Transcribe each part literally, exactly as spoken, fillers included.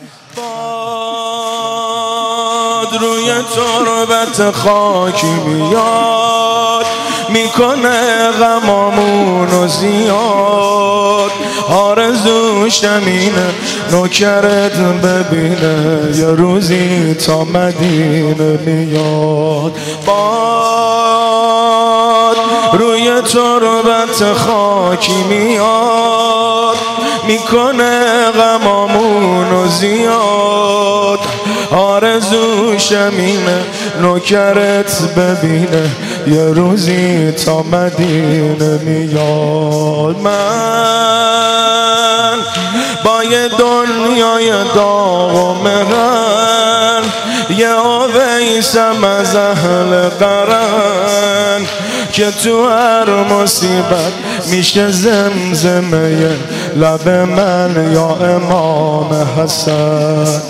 باد روی تربت خاکی میاد، میکنه غمامونو زیاد. آرزوشم اینه نوکرت ببینه، یه روزی تا مدینه میاد. باد روی تربت خاکی میاد، میکنه غمامونو زیاد. آرزوشم اینه نوکرت ببینه، یه روزی تا مدینه میاد. من با یه دنیای داغ و مهرن، یه اویسم از اهل قرن، که تو هر مصیبت میشه زمزمه لب من یا امام حسن.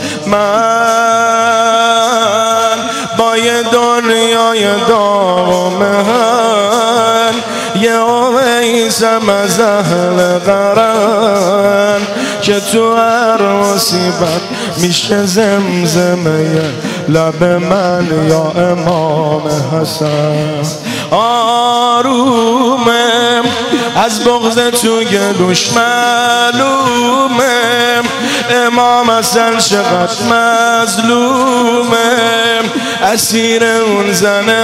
من با یه دنیای داغ و مهن، یه اویسم از اهل قرن، که تو هر مصیبت میشه زمزمه لب من یا امام حسن. آرومه از بغض تو گلوش معلومه، امام حسن چقدر مظلومه، اسیر اون زن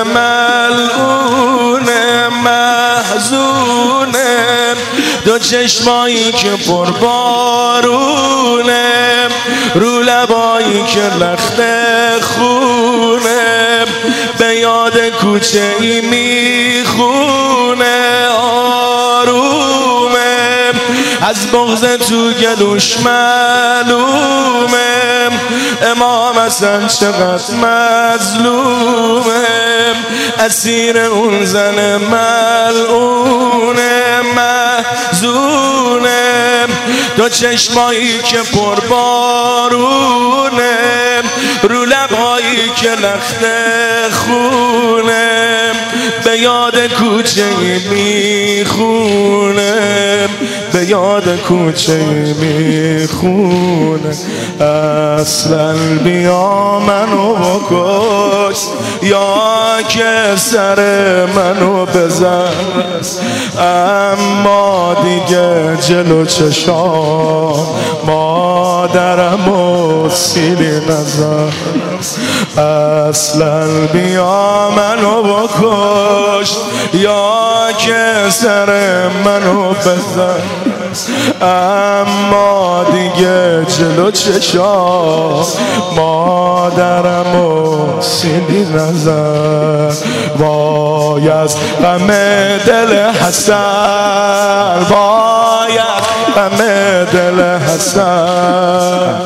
ملعونه محزونه. دو چشمایی که پر بارونه، رو لبایی که لخت خونه، به یاد کوچه ای میخونه. آرومه از بغض تو گلوش معلومه، امام حسن چقدر مظلومه، اسیر اون زن ملعونه محزونه. دو چشمایی که پر بارونه، رو لبهایی که لخت خونه، به یاد کوچه میخونه، به یاد کوچه میخونه. اصلا بیا منو بکش، یا که سر منو بزن، اما دیگه جلو چشام مادرمو سیلی نزن. اصلا بیا منو بکش، یا که سر منو بزن، اما دیگه جلو چشام مادرمو سیلی نزن. وای از غم دل حسن، وای از غم دل حسن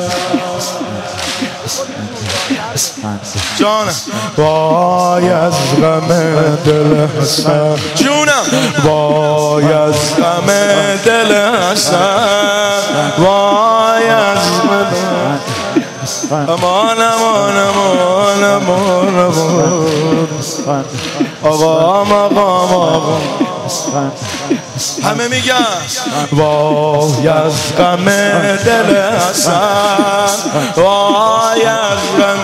جانم، وای از غم دل حسن جونم، وای از غم دل حسن، وای از غم. امان امان امان امان امان آقام آقام آقام همه میگن وای از غم دل حسن، وای از غم.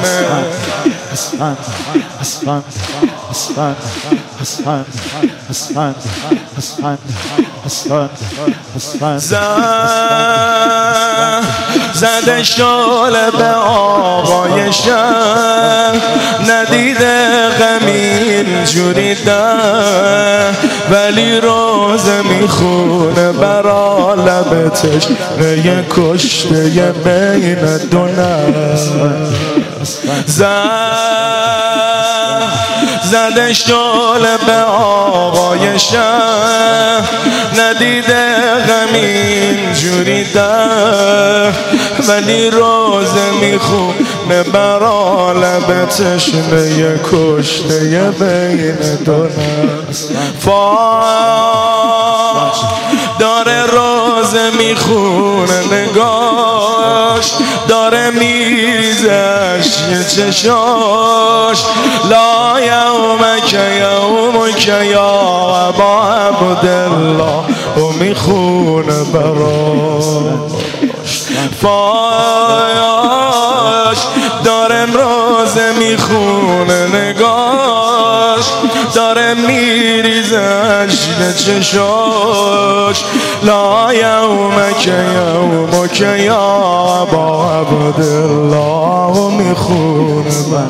زده شعله به آقای شهر، ندیده غم اینجوری ده، ولی روزه میخونه برا لب تشنه کشته بین دو نه. زده شعله به آقای شهر، ندیده غم اینجوری ده، ولی روزه میخونه برا لب تشنه کشته بین دو نفس. فاش داره روزه میخونه نگاش، داره میریزش یه چشاش. لا یومک یومک یا ابا عبدالله، و میخونه براش. فاش تازه میخونه نگاش، داره میریزه اشک چشاش. لا یومک یومک یا ابا عبدالله میخونه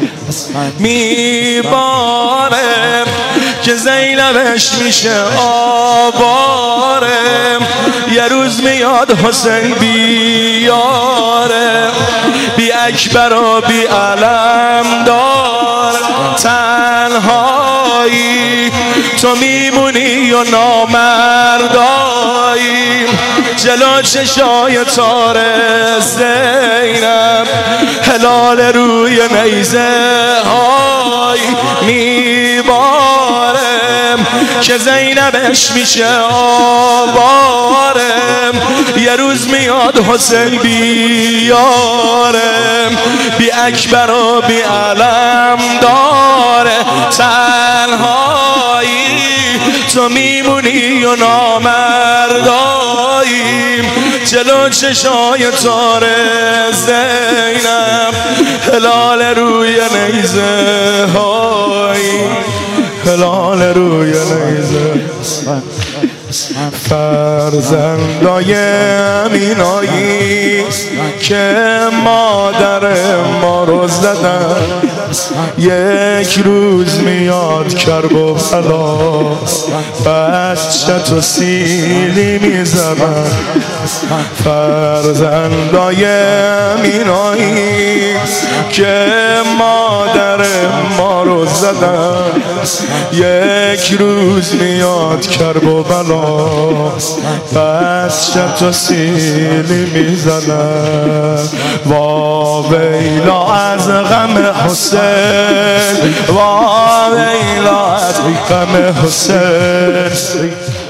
میباره که زینبش میشه آواره. یه روز میاد حسین بیاره، بی اکبر و بی علم دار. تنهایی تو میمونی و نامردایی، جلو چشای تار زینب هلال روی نیزه های میباره که زینبش میشه آواره. یه روز میاد حسین بیاره، بی اکبر و بی علم داره. تنهایی تو میمونی و نامردایی، جلو چشای تار زینب هلال روی نیزه های، هلال روی نیزه. فرزندای امینایی که مادر ما رو زدن، یک روز میاد کرب و بلا بچه تو سیلی میزنن. فرزندای امینایی که مادر ما رو زدن، یک روز میاد کرب و بلا بچه تو سیلی میزنن. وا ویلا از غم حسین، وا ویلا از غم حسین.